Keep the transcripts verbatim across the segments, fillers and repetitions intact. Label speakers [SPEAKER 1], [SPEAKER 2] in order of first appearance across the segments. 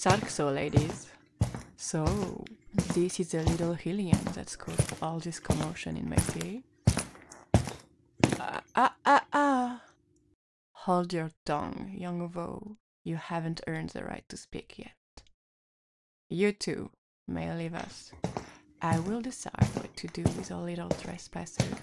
[SPEAKER 1] Sarkso, ladies. So, this is a little alien that's caused all this commotion in my city. Ah, ah, ah, ah! Hold your tongue, young Vo. You haven't earned the right to speak yet. You two may leave us. I will decide what to do with a little trespasser.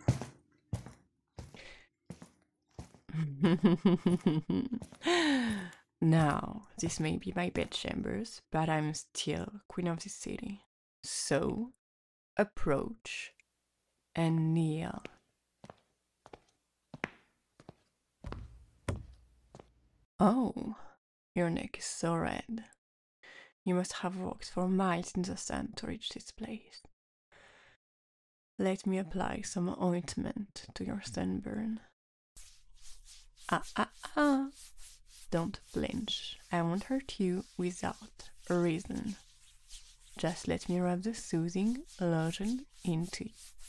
[SPEAKER 1] Now, this may be my bedchambers, but I'm still queen of this city. So, approach and kneel. Oh, your neck is so red. You must have walked for miles in the sun to reach this place. Let me apply some ointment to your sunburn. Ah, ah, ah. Don't flinch. I won't hurt you without a reason. Just let me rub the soothing lotion into you.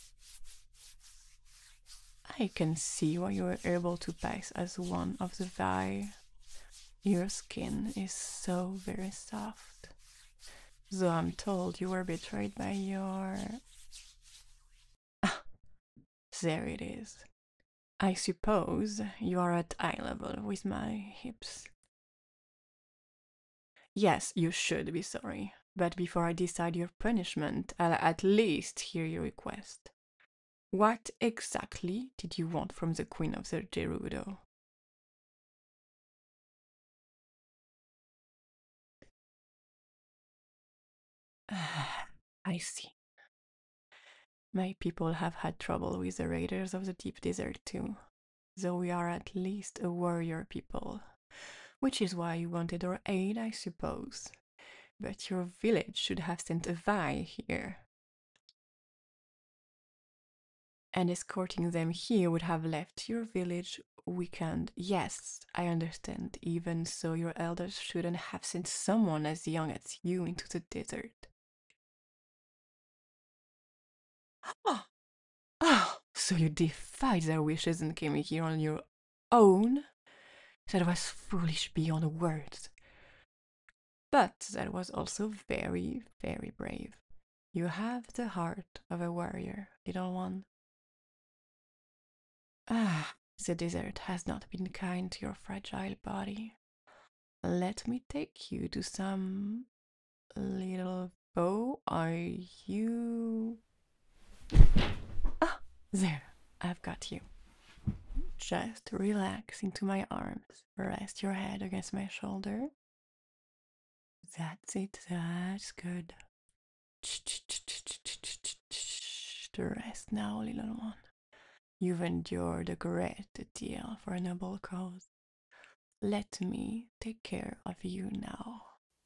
[SPEAKER 1] I can see why you were able to pass as one of the Vi. Your skin is so very soft. Though I'm told you were betrayed by your... Ah, there it is. I suppose you are at eye level with my hips. Yes, you should be sorry, but before I decide your punishment, I'll at least hear your request. What exactly did you want from the Queen of the Gerudo? I see. My people have had trouble with the raiders of the deep desert too, though we are at least a warrior people, which is why you wanted our aid, I suppose. But your village should have sent a Vi here. And escorting them here would have left your village weakened. Yes, I understand. Even so, your elders shouldn't have sent someone as young as you into the desert. Oh, oh, so you defied their wishes and came here on your own? That was foolish beyond words. But that was also very, very brave. You have the heart of a warrior, little one. Ah, the desert has not been kind to your fragile body. Let me take you to some little bow. Are you... Ah, there, I've got you. Just relax into my arms. Rest your head against my shoulder. That's it, that's good. Rest now, little one. You've endured a great deal for a noble cause. Let me take care of you now.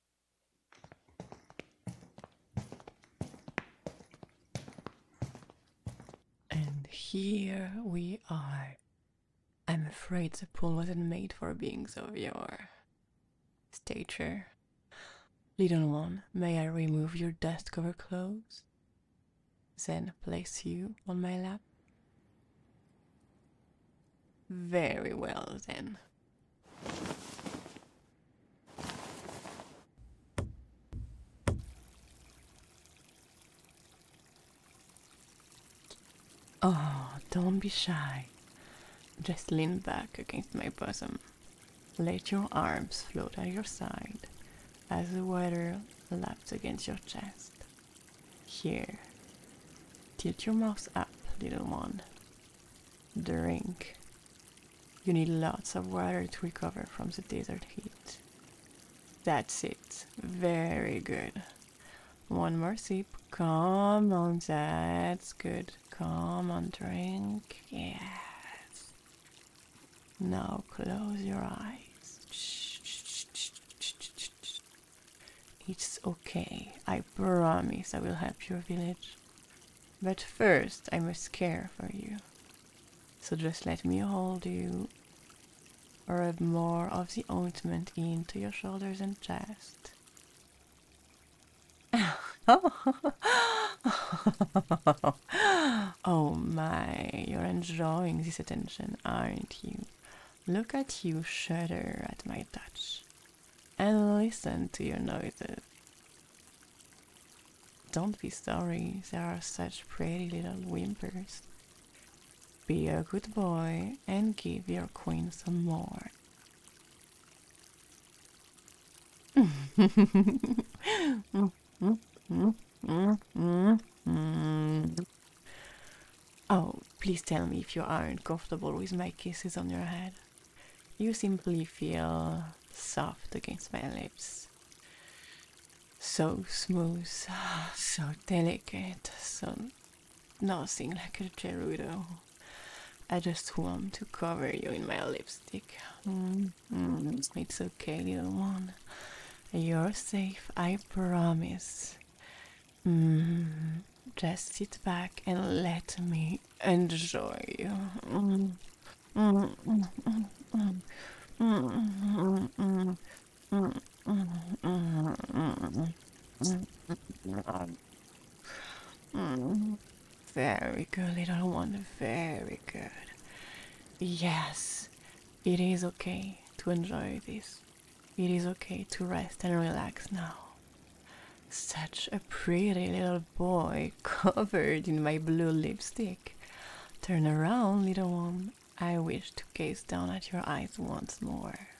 [SPEAKER 1] And here we are. I'm afraid the pool wasn't made for beings of your stature. Little one, may I remove your dust-covered clothes? Then place you on my lap? Very well, then. Oh, don't be shy. Just lean back against my bosom. Let your arms float at your side as the water laps against your chest. Here. Tilt your mouth up, little one. Drink. You need lots of water to recover from the desert heat. That's it. Very good. One more sip. Come on, that's good. Come on, drink. Yes. Now close your eyes. It's okay. I promise I will help your village. But first, I must care for you. So just let me hold you, rub more of the ointment into your shoulders and chest. Oh my, you're enjoying this attention, aren't you? Look at you shudder at my touch. and listen to your noises. Don't be sorry, there are such pretty little whimpers. Be a good boy and give your queen some more. Oh, please tell me if you aren't comfortable with my kisses on your head. You simply feel soft against my lips. So smooth, so delicate, so nothing like a Gerudo. I just want to cover you in my lipstick. Mm, mm, it's okay, little one. You're safe, I promise. Mm, just sit back and let me enjoy you. Mm, mm, mm, mm, mm, mm, mm, mm, mm, mm, mm. Very good, little one, very good. Yes, it is okay to enjoy this. It is okay to rest and relax now. Such a pretty little boy covered in my blue lipstick. Turn around, little one. I wish to gaze down at your eyes once more.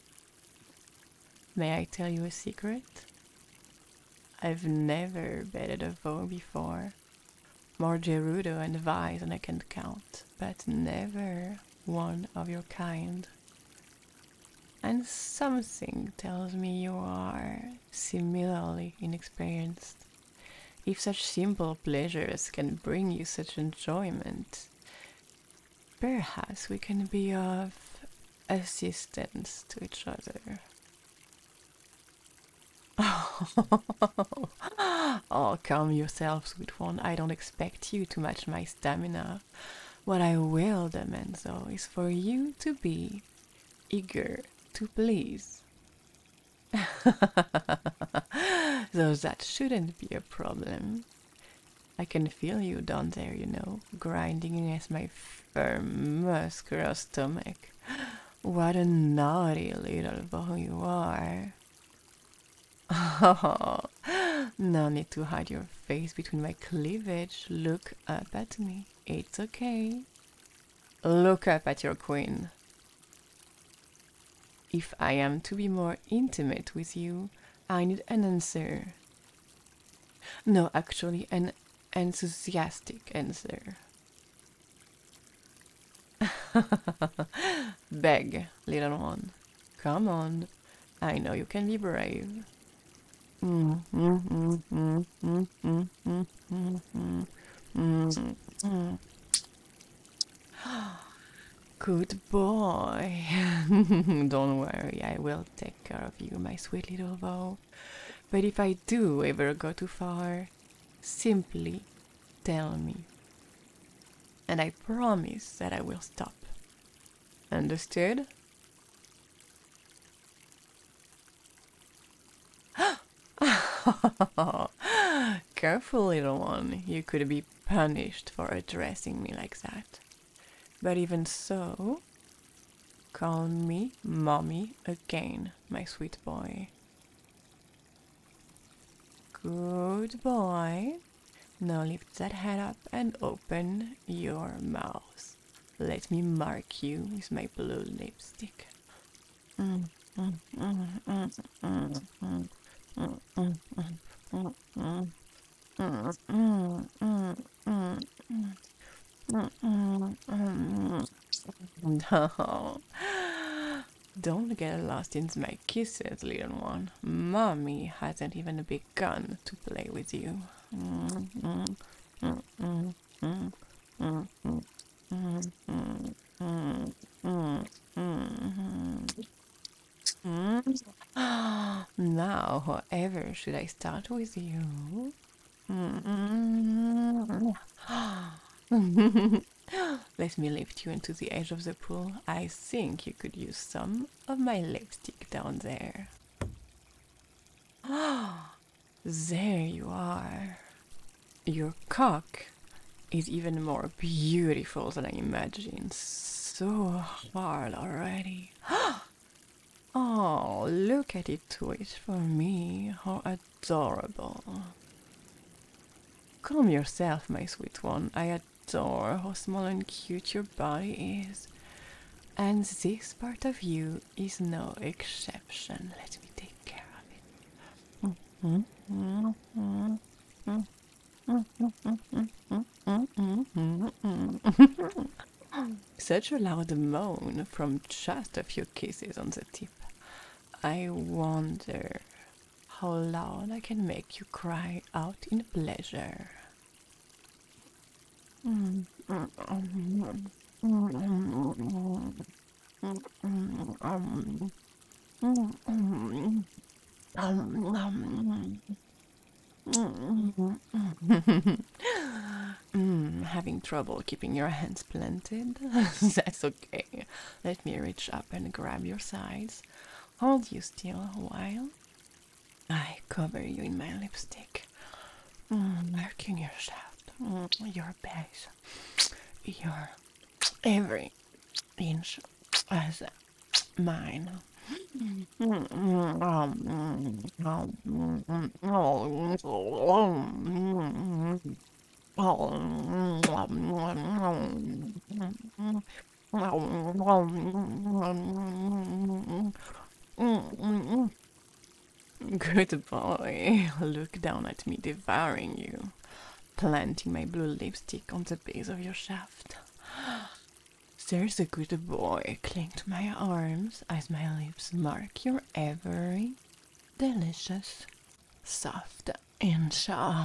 [SPEAKER 1] May I tell you a secret? I've never bedded a voe before. More Gerudo and Vi than I can count, but never one of your kind. And something tells me you are similarly inexperienced. If such simple pleasures can bring you such enjoyment, perhaps we can be of assistance to each other. Oh, calm yourself, sweet one. I don't expect you to match my stamina. What I will demand, though, is for you to be eager to please. Though that shouldn't be a problem. I can feel you down there, you know, grinding against my firm, muscular stomach. What a naughty little boy you are. Oh, no need to hide your face between my cleavage. Look up at me. It's okay. Look up at your queen. If I am to be more intimate with you, I need an answer. No, actually, an enthusiastic answer. Beg, little one. Come on. I know you can be brave. Mm, mm, mm, mm, mm, mm, mm, mm, mm, mm, mm. Good boy. Don't worry, I will take care of you, my sweet little voe. But if I do ever go too far, simply tell me. And I promise that I will stop. Understood? Careful, little one. You could be punished for addressing me like that. But even so, call me Mommy again, my sweet boy. Good boy. Now lift that head up and open your mouth. Let me mark you with my blue lipstick. Mm, mm, mm, mm, mm, mm. Mm, mm, mm, mm, mm, mm, mm, mm, mm, mm, mm, mm. No, don't get lost in my kisses, little one. Mommy hasn't even begun to play with you. Mm, mm, mm, mm, mm, mm, mm, mm, mm, mm, mm, mm. Mm. Now, however, should I start with you? Mm. Let me lift you into the edge of the pool. I think you could use some of my lipstick down there. There you are. Your cock is even more beautiful than I imagined. So hard already. Oh, look at it twitch for me. How adorable. Calm yourself, my sweet one. I adore how small and cute your body is. And this part of you is no exception. Let me take care of it. Such a loud moan from just a few kisses on the tip. I wonder how loud I can make you cry out in pleasure. Mm, having trouble keeping your hands planted? That's okay. Let me reach up and grab your sides. Hold you still a while. I cover you in my lipstick, mm, marking your shaft, mm, your base, your every inch as mine. Good boy. Look down at me devouring you, planting my blue lipstick on the base of your shaft. There's a good boy. Cling to my arms as my lips mark your every delicious, soft inch.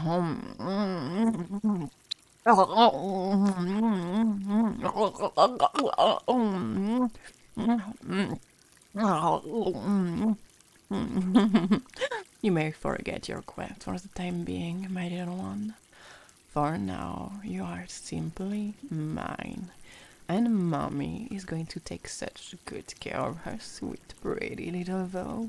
[SPEAKER 1] You may forget your quest for the time being, my little one. For now, you are simply mine. And Mommy is going to take such good care of her sweet, pretty little Vo.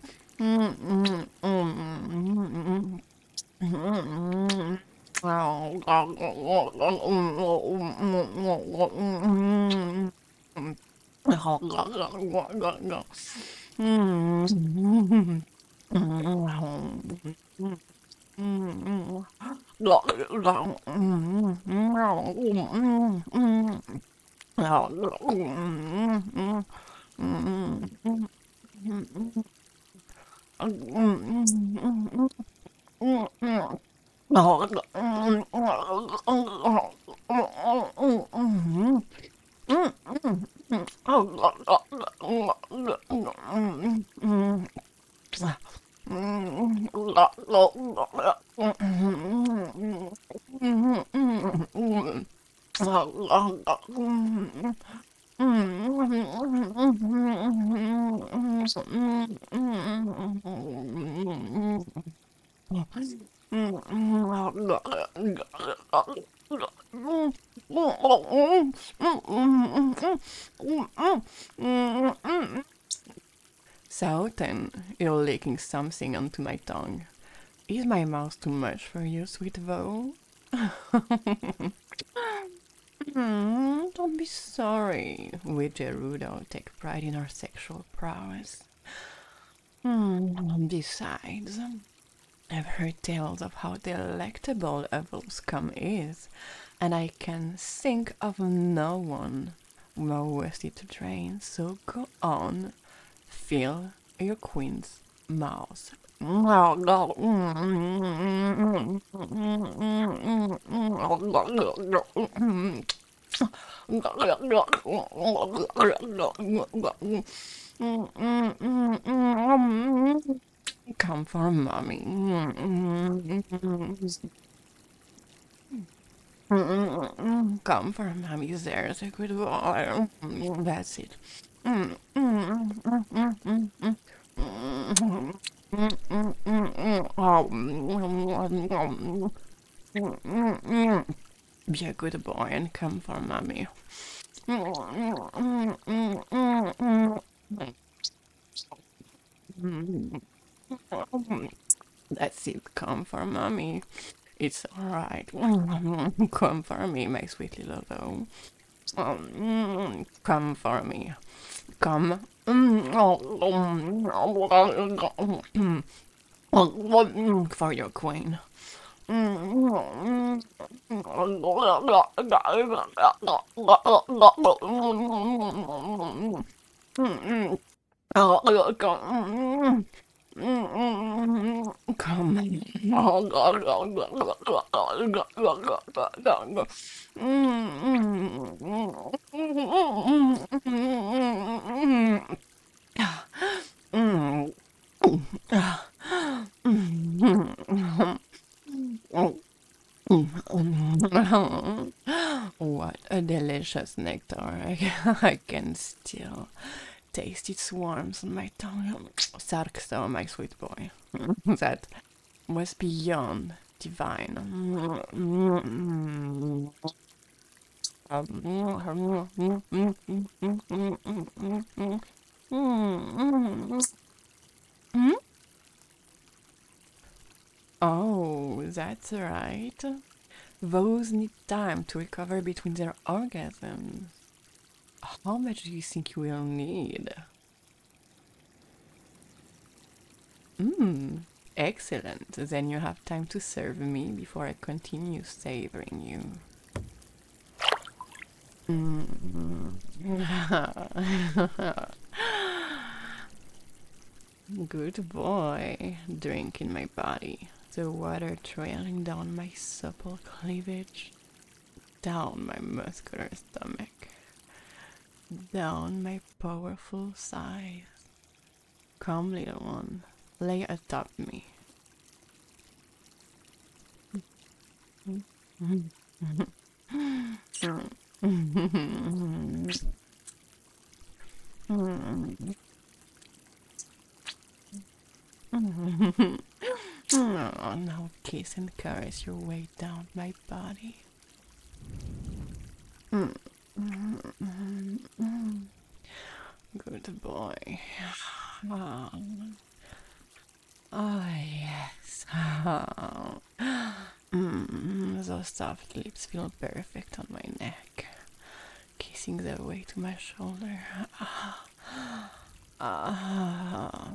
[SPEAKER 1] So then, you're licking something onto my tongue. Is my mouth too much for you, sweet Vo? Mm, don't be sorry. We Gerudo take pride in our sexual prowess. Mm, besides, I've heard tales of how delectable a Vo's cum is, and I can think of no one more worthy to train, so go on, fill your queen's mouth. Come for Mommy. Come for Mommy, there's a good boy. That's it. Be a good boy and come for Mommy. That's it, come for Mommy. It's alright. Come for me, my sweet little Vo. Come for me. Come. For your queen. Come. What a delicious nectar. I, I can still taste its warmth on my tongue. Sarkso, my sweet boy. That was beyond divine. Oh, that's right. Those need time to recover between their orgasms. How much do you think you will need? Mmm, excellent. Then you have time to serve me before I continue savoring you. Mm. Good boy. Drink in my body. The water trailing down my supple cleavage, down my muscular stomach, down my powerful thighs. Come, little one, lay atop me. Oh, now kiss and caress your way down my body. Good boy. Oh, oh yes. Oh. Mm, those soft lips feel perfect on my neck, kissing their way to my shoulder. Ah. Ah.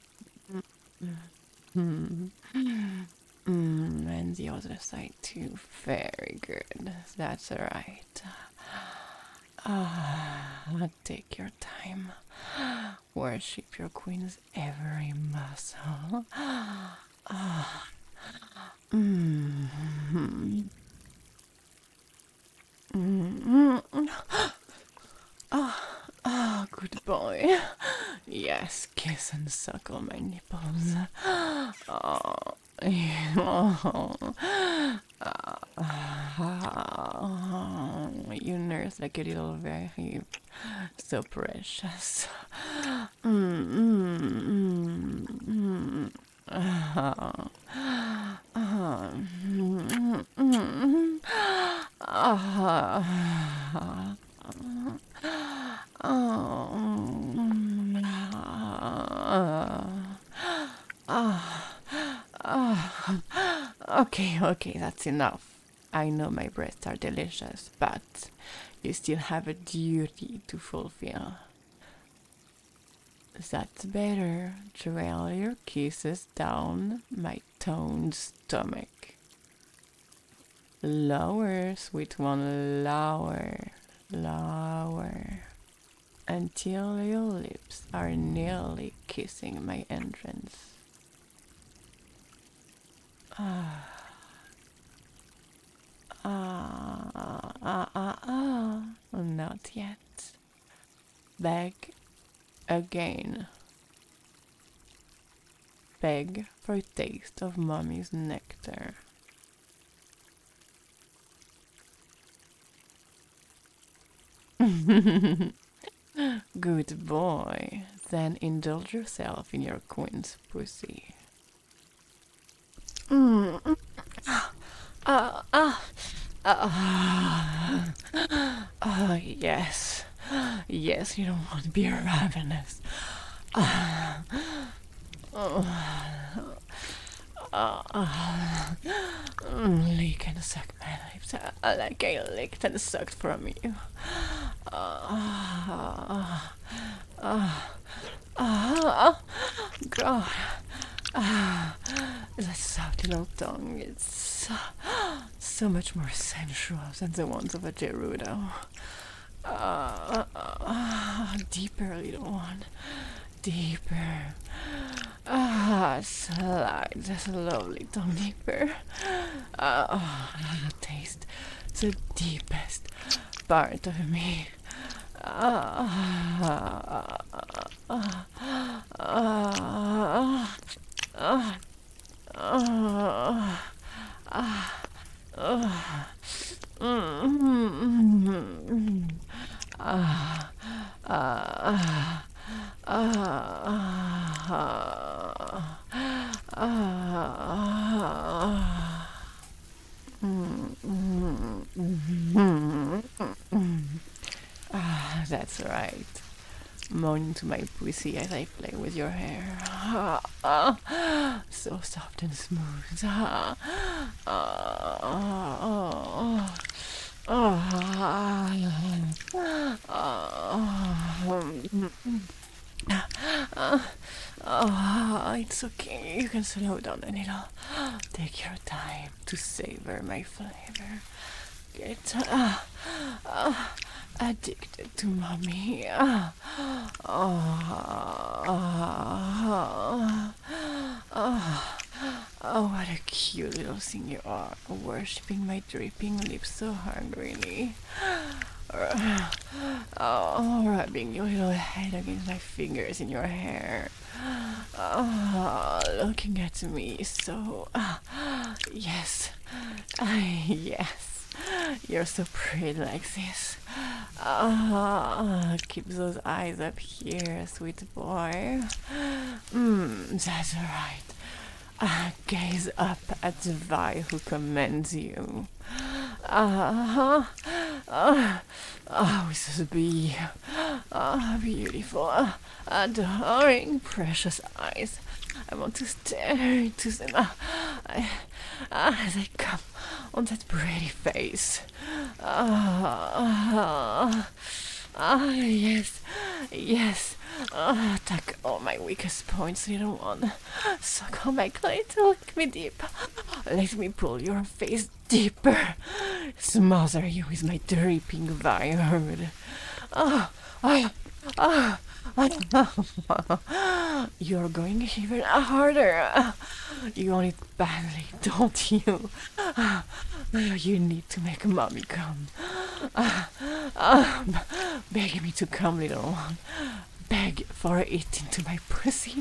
[SPEAKER 1] Mm. Mm, and the other side too. Very good. That's right. Ah, take your time. Worship your queen's every muscle. Ah. Mm. Mm. Ah. Ah, good boy. Yes, kiss and suckle my nipples. Oh, oh. Ah, you nurse like a little very so precious. Mm, mm, mm, mm. Ah, ah, mm, mm, ah, oh, ah, ah. Okay, okay, that's enough. I know my breasts are delicious, but you still have a duty to fulfill. That's better. Trail your kisses down my toned stomach. Lower, sweet one, lower, lower. Until your lips are nearly kissing my entrance. Ah. Ah, ah, ah, ah. Not yet. Beg again. Beg for a taste of mommy's nectar. Good boy. Then indulge yourself in your queen's pussy. Mm. Ah, ah, ah, ah, yes, yes, you don't want to be ravenous. Ah, oh, ah, ah, mm, lick and suck my lips. I like I licked and sucked from you. Ah, Ah, ah, God. Ah, that soft little tongue. It's so, so much more sensual than the ones of a Gerudo. Uh, uh, deeper, little one. Deeper. Ah, slide this lovely tongue deeper. Uh, oh, taste the deepest part of me. Ah, ah, ah, ah, ah, ah, ah, ah, mm, ah, ah, ah, ah, ah, that's right. Moan to my pussy as I play with your hair. Ah, ah, so soft and smooth. Ah, ah, ah, ah, ah, ah, it's okay. You can slow down a little. Take your time to savor my flavor. Get uh, uh, addicted to mommy. Uh, oh, oh, oh, oh, what a cute little thing you are, worshipping my dripping lips so hungrily. Uh, oh, rubbing your little head against my fingers in your hair. Oh, looking at me so. Uh, yes, uh, yes. You're so pretty like this. Ah, keep those eyes up here, sweet boy. Mm, that's right. Ah, gaze up at the Vi who commands you. Ah, ah, ah, with this be, ah, beautiful, ah, adoring, precious eyes. I want to stare into them ah, I, ah, as I come on that pretty face. Ah, ah, ah, yes, yes. Ah, attack all my weakest points, little one. Suck on my clit, lick me deep. Let me pull your face deeper. Smother you with my dripping vineyard. Ah, ah, ah. You're going even harder. You want it badly, don't you? You need to make mommy come. Beg me to come, little one. Beg for it into my pussy.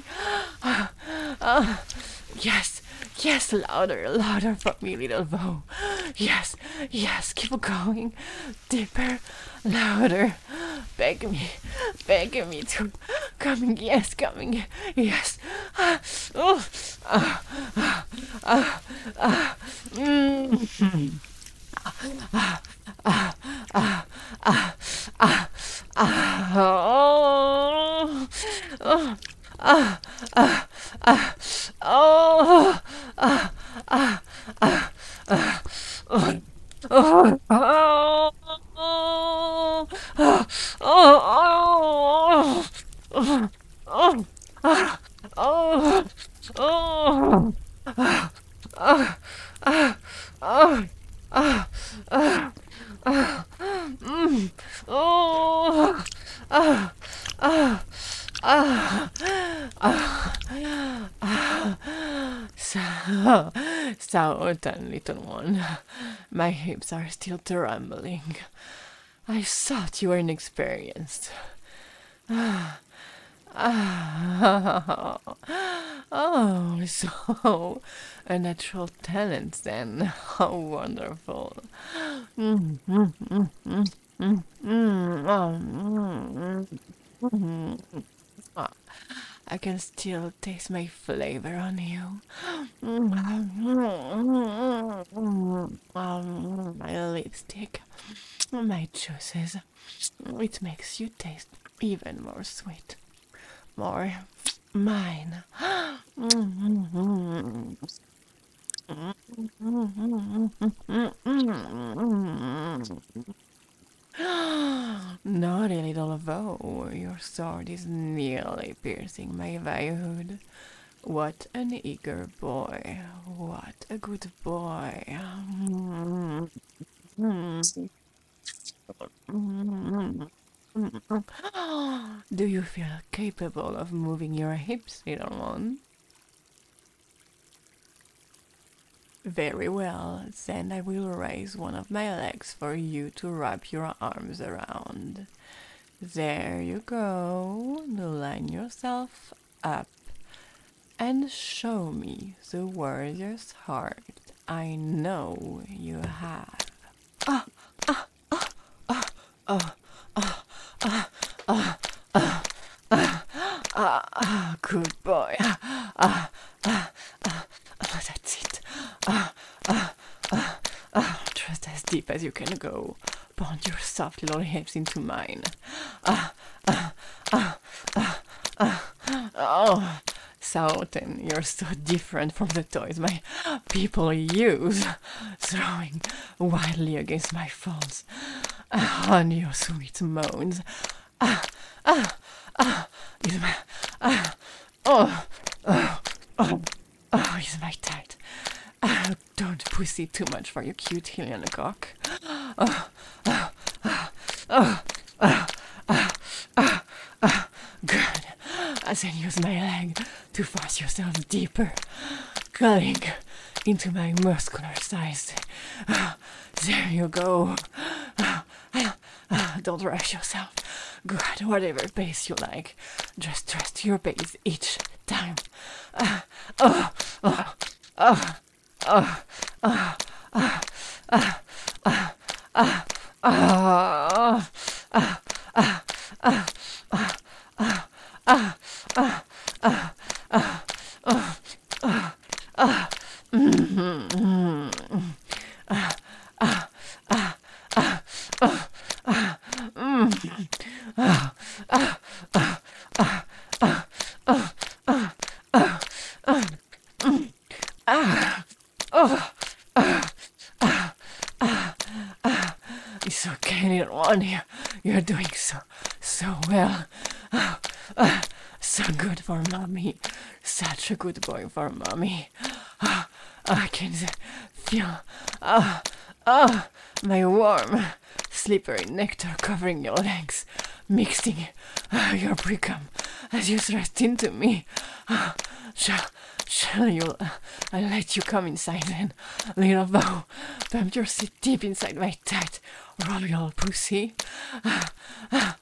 [SPEAKER 1] Yes, yes, louder, louder for me, little bow. Yes, yes, keep going. Deeper, louder. Beg me, beg me to coming, yes, coming, yes. Ah, oh, ah, ah, ah, ah, mm. Ah, ah, ah, ah, ah, ah, oh, oh, ah, ah, ah, oh, ah, ah, ah, ah, oh, oh, oh, oh, oh, oh, oh, ah, oh, oh, ah, ah, ah, ah, ah, ah, ah, mm, oh, ah, ah, ah, ah, ah, so, so done, little one. My hips are still trembling. I thought you were inexperienced. Ah, ah, oh, so a natural talent then. How wonderful. Mm, mm, mm, mm, mm, mm, oh, mm, mm, mm. Ah, I can still taste my flavor on you. Um, my lipstick, my juices. It makes you taste even more sweet, more mine. Naughty little Vo, your sword is nearly piercing my veilhood. What an eager boy. What a good boy. Do you feel capable of moving your hips, little one? Very well, then I will raise one of my legs for you to wrap your arms around. There you go. Now line yourself up and show me the warrior's heart I know you have. Ah, ah, ah, ah, ah, ah, ah, ah, ah, ah, ah, ah, good boy. Ah, ah, ah, ah, ah, that's it. Ah, ah, ah, ah, just as deep as you can go. Pound your soft little hips into mine. Ah, ah, ah, ah, ah, oh. Sultan, you're so different from the toys my people use, throwing wildly against my falls. Ah, on your sweet moans. Ah, ah, ah, is my, ah, oh, oh, oh, oh, is my tight. Ah, don't pussy too much for your cute Hylian cock. Oh, oh, oh, oh, oh, oh, oh, oh, good. Then use my leg to force yourself deeper, cutting into my muscular thighs. There you go. Don't rush yourself. Good, whatever pace you like. Just trust your pace each time. Oh, oh, oh, oh, oh, oh, oh, oh, oh, oh, oh, oh, oh, oh, oh. Ah, ah, ah, ah, ah, ah, ah, mm, mm, mm, ah, ah, ah, ah, ah, ah, mm, ah, ah, ah, ah, ah, ah, ah, ah, ah, mm, ah, oh, ah, ah, ah, ah. It's okay, little one. You're, you're doing so, so well. Ah, ah, so good for mommy. Such a good boy for mommy. Ah, I can feel ah, ah, my warm, slippery nectar covering your legs, mixing ah, your precum as you thrust into me. Ah, shall, shall you? Uh, I'll let you come inside then, little Vo. Pump your seat deep inside my tight, royal pussy. Ah, ah,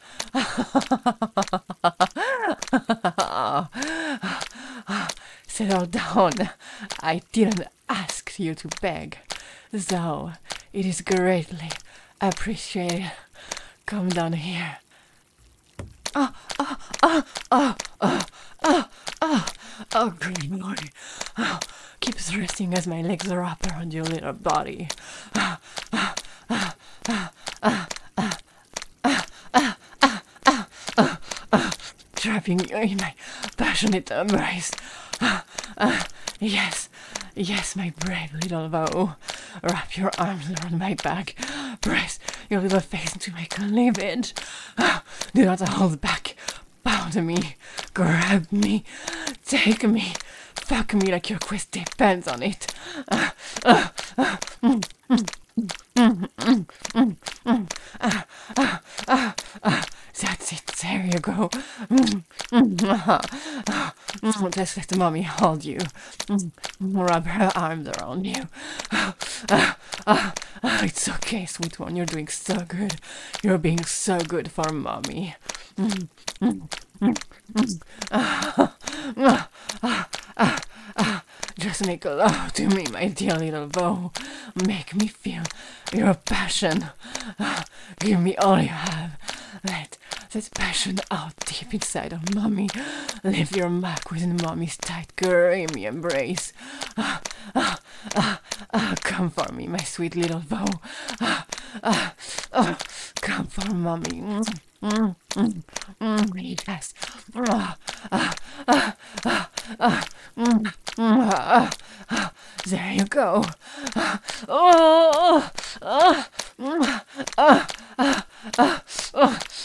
[SPEAKER 1] settle down. I didn't ask you to beg, though it is greatly appreciated. Come down here. Ah, ah, ah, ah, ah, ah, ah, oh, good boy. Oh, keep thrusting as my legs wrap around your little body. Ah, ah, ah, ah, ah, ah, ah, ah, ah, ah, ah, ah, trapping you in my passionate embrace. Ah, ah, yes, yes, my brave little Vo. Wrap your arms around my back. Press your little face into my cleavage. Ah, do not hold back. Pound me. Grab me. Take me. Fuck me like your quest depends on it. Ah, ah, ah, mm, mm, mm, mm, mm, mm, ah, ah, ah, ah. That's it. There you go. Mm, mm, ah, ah, mm, just let mommy hold you. Mm, rub her arms around you. Ah, ah, ah, ah, it's okay, sweet one. You're doing so good. You're being so good for mommy. Mm, mm, mm, mm, ah, ah, ah, ah, ah. Just make love to me, my dear little Vo. Make me feel your passion. Ah, give me all you have. Let that passion out deep inside of mommy. Leave your mark within mommy's tight, creamy embrace. Ah, ah, ah, ah, come for me, my sweet little Vo. Ah, ah, ah, come for mommy. Mm, mm, mm, mm, yes. Ah, ah, ah, ah, ah, mm, mm, ah, ah, there you go. Ah, oh, ah, ah, ah, ah, ah, ah,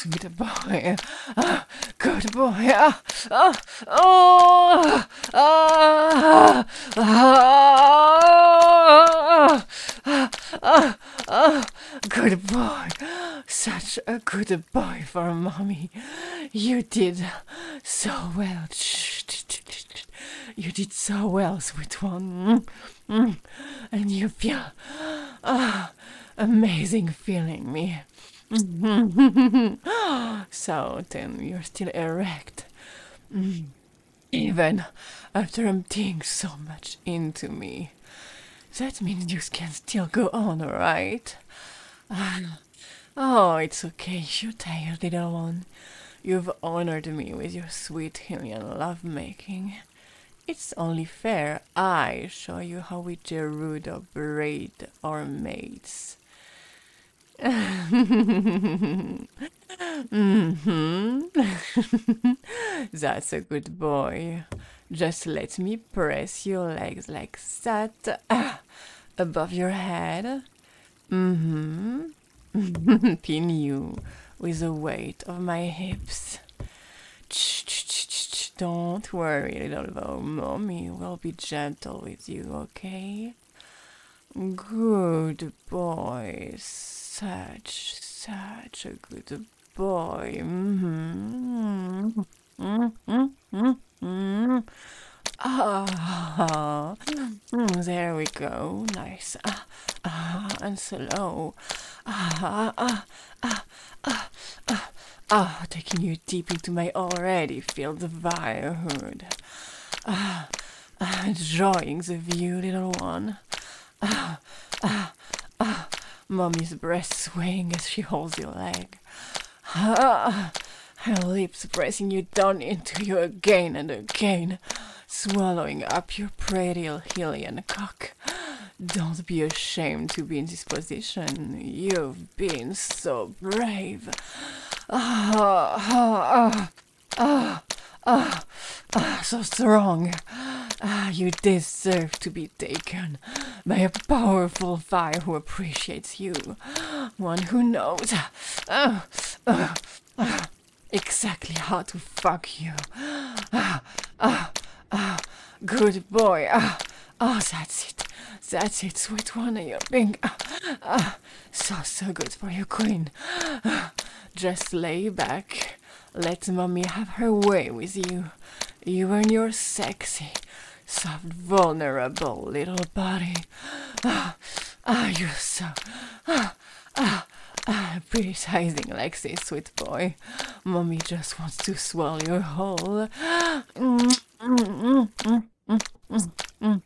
[SPEAKER 1] sweet boy. Ah, good boy. Ah, ah, oh, ah, ah, ah, ah, ah, good boy. Such a good boy for mommy. You did so well. You did so well, sweet one. Mm. And you feel ah, amazing feeling me. So then you're still erect. Mm. Even after emptying so much into me. That means you can still go on, right? Ah. Oh, it's okay, you tired little one. You've honored me with your sweet Hylian lovemaking. It's only fair I show you how we Gerudo braid our mates. Mm-hmm. That's a good boy. Just let me press your legs like that ah, above your head. Mm-hmm. Pin you with the weight of my hips. Don't worry, little boy. Mommy will be gentle with you, okay? Good boy. Such, such a good boy. Mm-hmm. Mm-hmm. Mm-hmm. Ah, mm, there we go. Nice. Ah, ah, and slow. Ah, ah, ah, ah, ah, ah, taking you deep into my already filled firehood. Ah, ah, enjoying the view, little one. Ah, ah, ah, mommy's breast swaying as she holds your leg. Ah, her lips pressing you down into you again and again, swallowing up your pretty Hylian cock. Don't be ashamed to be in this position. You've been so brave. Ah, ah, ah, ah, ah, so strong. Ah, you deserve to be taken by a powerful fire who appreciates you. One who knows uh, uh, uh, exactly how to fuck you. Ah, ah, ah, good boy. Ah, oh, that's it. That's it, sweet one. You're being ah, ah, so, so good for you, queen. Ah, just lay back. Let mommy have her way with you. You and your sexy, soft, vulnerable little body. Ah, ah, you're so ah, ah, ah, appetizing like this, sweet boy. Mommy just wants to swallow your whole. Mm, mm, mm, mm, mm, mm, mm,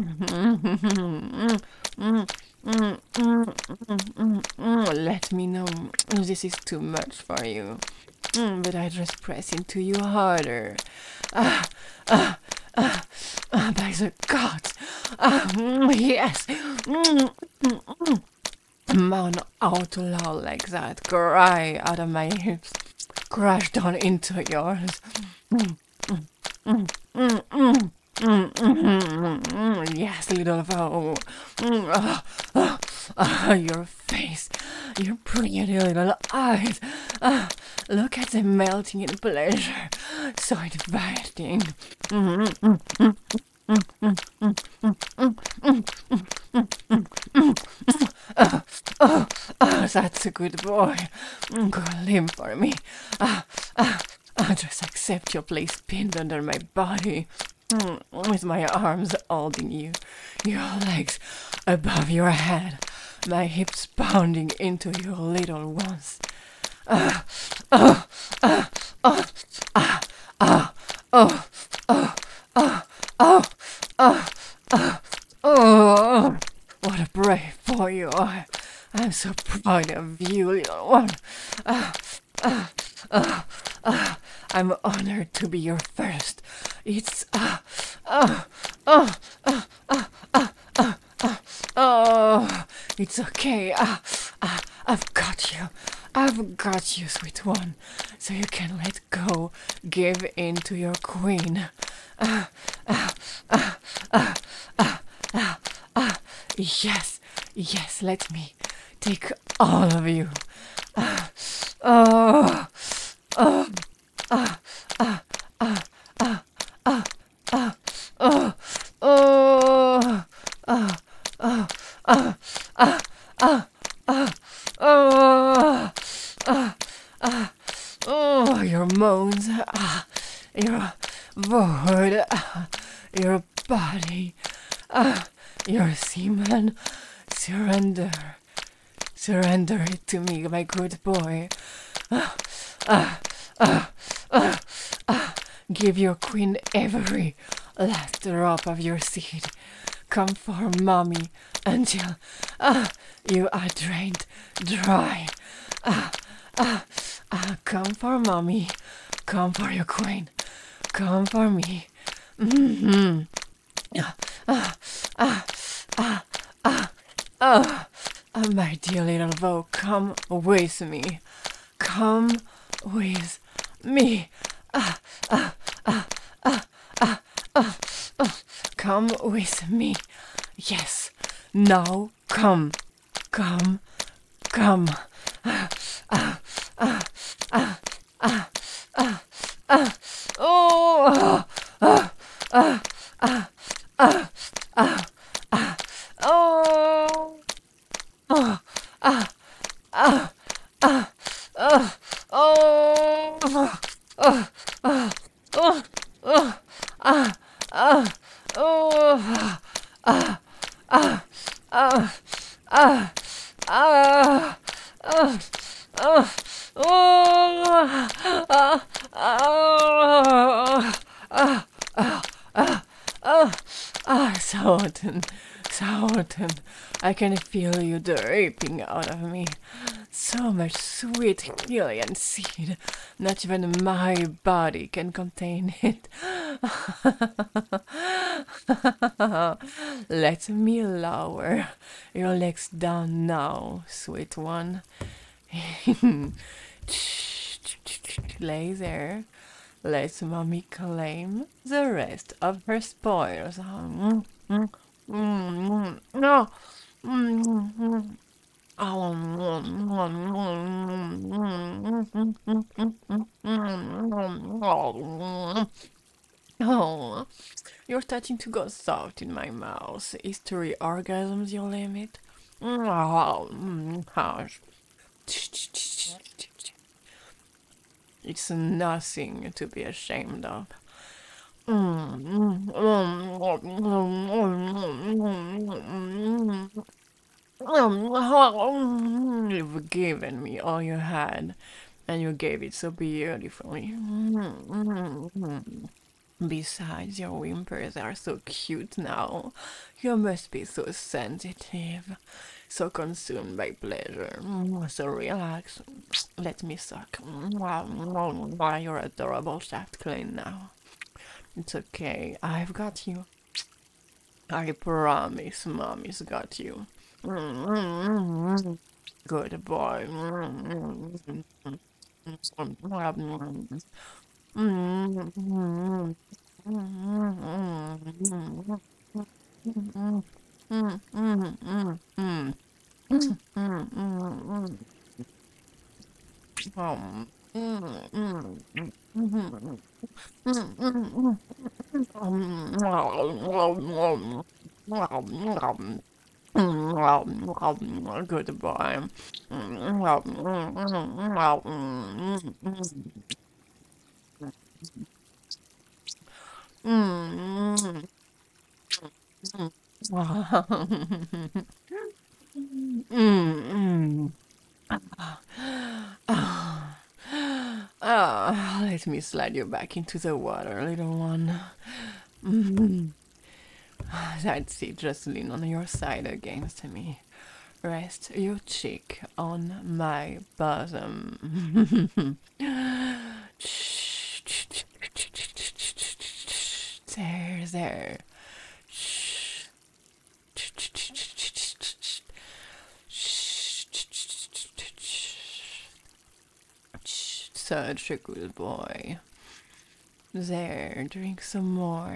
[SPEAKER 1] mm, mm, mm, mm, mm. Let me know if this is too much for you. Mm, but I just press into you harder. Ah, ah, ah, ah, by the gods. Ah, mm, yes. Mm, mm, mm. Moan out loud like that. Cry out of my hips. Crash down into yours. Mm, mm, mm, mm, mm. Mm, mm, mm, mm, yes, little foe. Mm, ah, ah, ah, your face, your pretty little eyes. Ah, look at them melting in pleasure. So inviting. Mm, mm, mm, mm, mm, mm, mm, mm, mm, mm, mm, mm, mm. Ah, oh, oh, that's a good boy. Go limp for me. Ah, ah, ah, just accept your place pinned under my body. With my arms holding you, your legs above your head, my hips pounding into your little ones. Ah, oh, ah, oh, ah, ah, oh, oh, oh, oh, oh, oh, oh, what a brave boy you are. I'm so proud of you, little one. Ah, ah, ah, ah, I'm honored to be your first. It's ah, ah, ah, ah, ah, ah, ah, ah, oh, it's okay. Ah, ah, I've got you. I've got you, sweet one. So you can let go, give in to your queen. Ah, ah, ah, ah, ah, ah, ah. Yes, yes. Let me take all of you. Ah, oh, oh, ah, ah, ah, ah, ah, ah, oh, oh, ah, ah, ah, ah, ah, ah, oh, ah, ah, oh, your moans, ah, your word, ah, your body, ah, your semen, surrender, surrender it to me, my good boy. Ah, ah, ah, ah, ah. Give your queen every last drop of your seed. Come for mommy until ah, you are drained dry. Ah, ah, ah, come for mommy. Come for your queen. Come for me. Mm-hmm. Ah, ah, ah, ah, ah, ah. Ah, my dear little Vo, come with me. Come with me. Ah, ah, ah, ah, ah, ah, ah. Come with me. Yes. Now come. Come. Come. Ah, ah, ah, ah, ah, ah, ah. Oh. Ah, ah, ah, ah, ah, ah. Oh. Oh. Ah. Ah. Ah. Ah. Oh. Oh. Oh. Oh. Oh. Ah. Ah. Oh. Ah. Ah. Ah. Ah. Ah. Ah. Ah. Oh. Ah. Ah. Ah. Ah. Ah. Ah. Ah. Sultan. Sultan. I can feel you dripping out of me. So much sweet Hylian seed. Not even my body can contain it. Let me lower your legs down now, sweet one. Lay there. Let mommy claim the rest of her spoils. Mm, mm, mm, no. Mm, oh, you're starting to go soft in my mouth. Is three orgasms your limit? Oh, hush. It's nothing to be ashamed of. You've given me all you had, and you gave it so beautifully. Besides, your whimpers are so cute now. You must be so sensitive, so consumed by pleasure. So relax. Let me suck. You're adorable, shaft clean now. It's okay. I've got you. I promise mommy's got you. Good boy. Good boy. Ah, let me slide you back into the water, little one. Mm-hmm. That's it, just lean on your side against me. Rest your cheek on my bosom. There, there. Such a good boy. There, drink some more.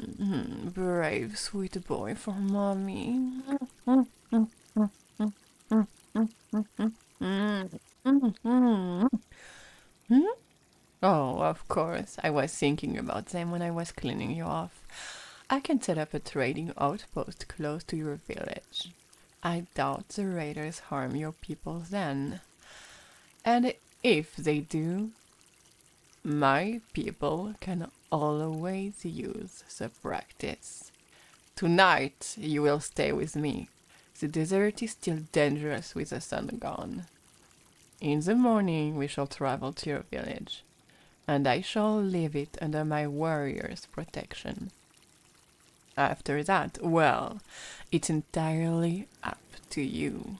[SPEAKER 1] Hmm, brave, sweet boy for mommy. Oh, of course. I was thinking about them when I was cleaning you off. I can set up a trading outpost close to your village. I doubt the raiders harm your people then. And if they do, my people can always use the practice. Tonight you will stay with me. The desert is still dangerous with the sun gone. In the morning we shall travel to your village, and I shall leave it under my warrior's protection. After that, well, it's entirely up to you.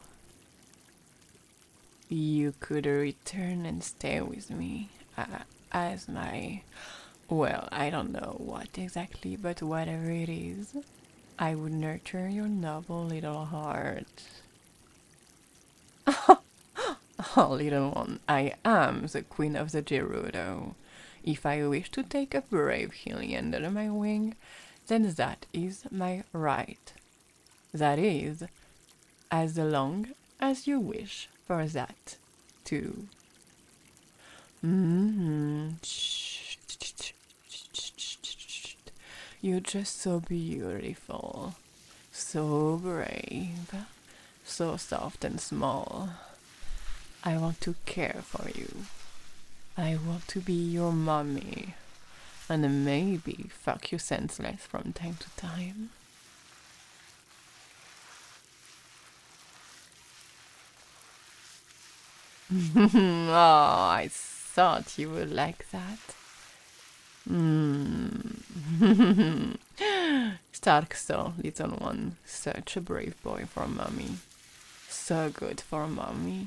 [SPEAKER 1] You could return and stay with me uh, as my, well, I don't know what exactly, but whatever it is, I would nurture your noble little heart. Oh, little one, I am the queen of the Gerudo. If I wish to take a brave Hylian under my wing, then that is my right. That is, as long as you wish for that, too. Mm-hmm. You're just so beautiful, so brave, so soft and small. I want to care for you. I want to be your mommy, and maybe fuck you senseless from time to time. Oh, I thought you would like that. Mm. Stark so, little one. Such a brave boy for mommy. So good for mommy.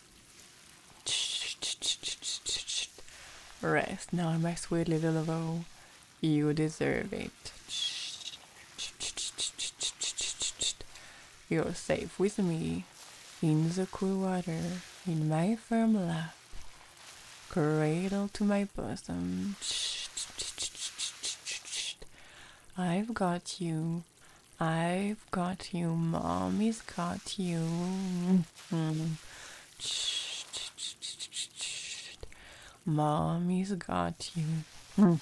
[SPEAKER 1] Rest now, my sweet little Lo. You deserve it. You're safe with me, in the cool water, in my firm lap, cradle to my bosom. I've got you. I've got you. Mommy's got you. Mommy's got you.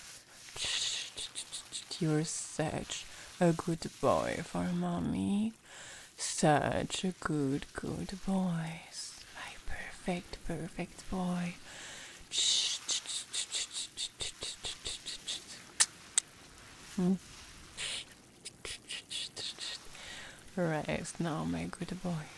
[SPEAKER 1] You're such a good boy for mommy. Such a good, good boy. My perfect, perfect boy. Rest now, my good boy.